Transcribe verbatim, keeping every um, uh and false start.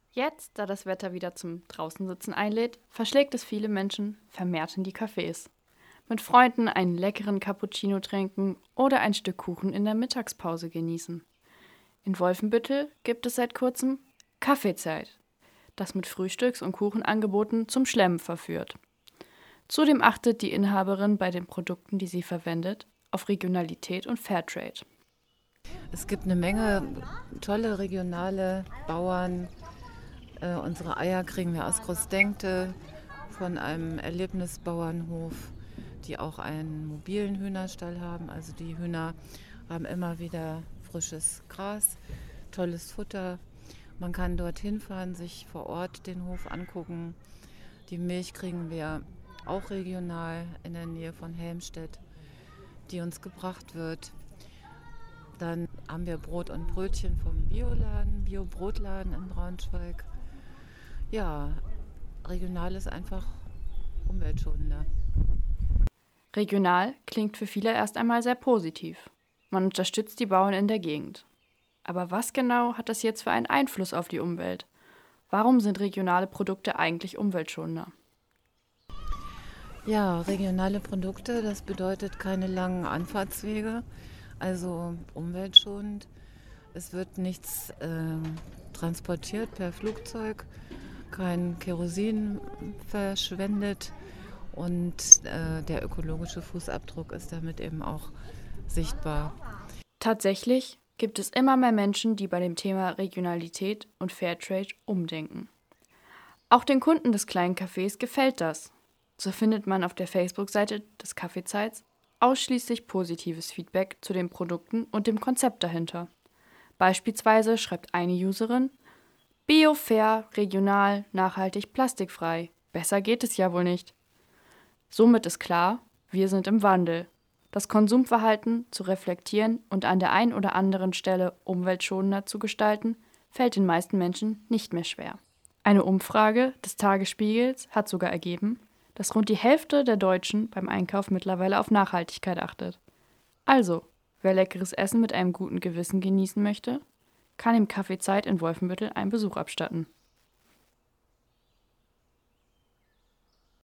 Jetzt, da das Wetter wieder zum Draußensitzen einlädt, verschlägt es viele Menschen vermehrt in die Cafés. Mit Freunden einen leckeren Cappuccino trinken oder ein Stück Kuchen in der Mittagspause genießen. In Wolfenbüttel gibt es seit kurzem Kaffeezeit, das mit Frühstücks- und Kuchenangeboten zum Schlemmen verführt. Zudem achtet die Inhaberin bei den Produkten, die sie verwendet, auf Regionalität und Fairtrade. Es gibt eine Menge tolle regionale Bauern. Äh, unsere Eier kriegen wir aus Großdenkte von einem Erlebnisbauernhof, die auch einen mobilen Hühnerstall haben. Also die Hühner haben immer wieder frisches Gras, tolles Futter. Man kann dorthin fahren, sich vor Ort den Hof angucken. Die Milch kriegen wir auch regional in der Nähe von Helmstedt, die uns gebracht wird. Dann haben wir Brot und Brötchen vom Bioladen, Bio-Brotladen in Braunschweig. Ja, regional ist einfach umweltschonender. Regional klingt für viele erst einmal sehr positiv. Man unterstützt die Bauern in der Gegend. Aber was genau hat das jetzt für einen Einfluss auf die Umwelt? Warum sind regionale Produkte eigentlich umweltschonender? Ja, regionale Produkte, das bedeutet keine langen Anfahrtswege, also umweltschonend. Es wird nichts äh, transportiert per Flugzeug, kein Kerosin verschwendet und äh, der ökologische Fußabdruck ist damit eben auch sichtbar. Tatsächlich gibt es immer mehr Menschen, die bei dem Thema Regionalität und Fairtrade umdenken. Auch den Kunden des kleinen Cafés gefällt das. So findet man auf der Facebook-Seite des Kaffeezeits ausschließlich positives Feedback zu den Produkten und dem Konzept dahinter. Beispielsweise schreibt eine Userin: Bio, fair, regional, nachhaltig, plastikfrei. Besser geht es ja wohl nicht. Somit ist klar, wir sind im Wandel. Das Konsumverhalten zu reflektieren und an der einen oder anderen Stelle umweltschonender zu gestalten, fällt den meisten Menschen nicht mehr schwer. Eine Umfrage des Tagesspiegels hat sogar ergeben, dass rund die Hälfte der Deutschen beim Einkauf mittlerweile auf Nachhaltigkeit achtet. Also, wer leckeres Essen mit einem guten Gewissen genießen möchte, kann im Café Zeit in Wolfenbüttel einen Besuch abstatten.